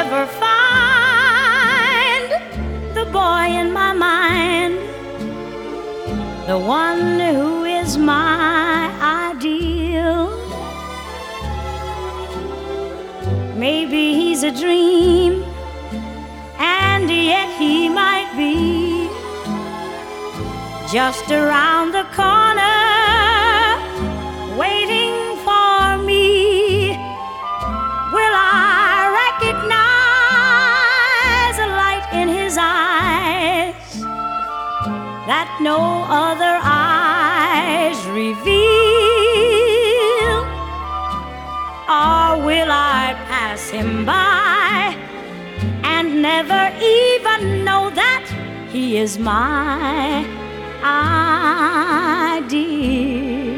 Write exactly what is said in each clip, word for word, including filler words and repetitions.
ever find the boy in my mind, the one who is my ideal. Maybe he's a dream, and yet he might be just around the corner, waiting for me. Will I recognize a light in his eyes that no other eyes reveal? Or will I pass him by and never even know that he is my ideal?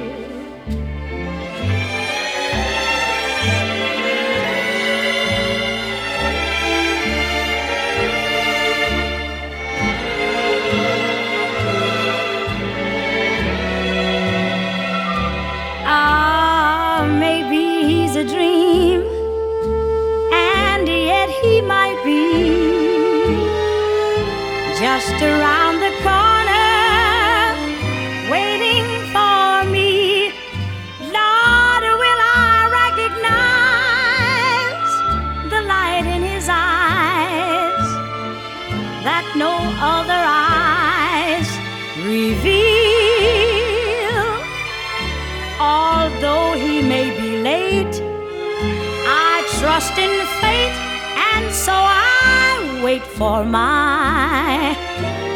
Ah, maybe he's a dream, and yet he might be just around the corner, waiting for me. Lord, will I recognize the light in his eyes that no other eyes reveal? Although he may be late, I trust in fate, and so I wait for my